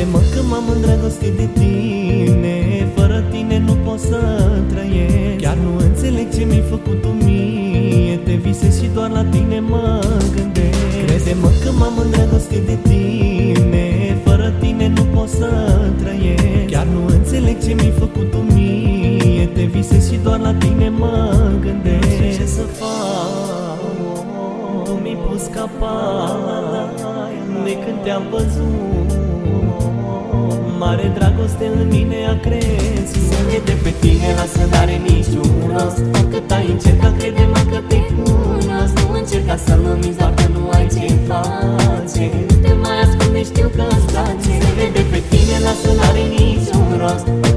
Crede-mă că m-am îndrăgostit de tine, fără tine nu pot să trăiesc. Chiar nu înțeleg ce mi-ai făcut tu mie, te visez și doar la tine mă gândesc. Crede-mă că m-am îndrăgostit de tine, fără tine nu pot să trăiesc. Chiar nu înțeleg ce mi-ai făcut tu mie, te visez și doar la tine mă gândesc. Nu știu ce să fac, tu mi-ai pus capac de când te-am văzut. Mare dragoste în mine a crescut. Să ne de pe tine, lasă, n-are niciun rost. Oricât ai încercat, crede-mă că te cunosc. Nu încerca să mă minți, doar că nu ai ce face. Nu te mai ascunde, știu că îți place. Să ne de pe tine, lasă, n-are niciun rost.